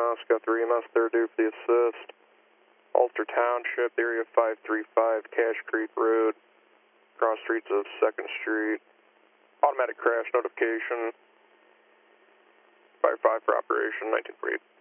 Oscar 3 EMS, they're due for the assist. Ulster Township, area 535, Cache Creek Road, cross streets of 2nd Street. Automatic crash notification. Fire 5 for operation, 1948.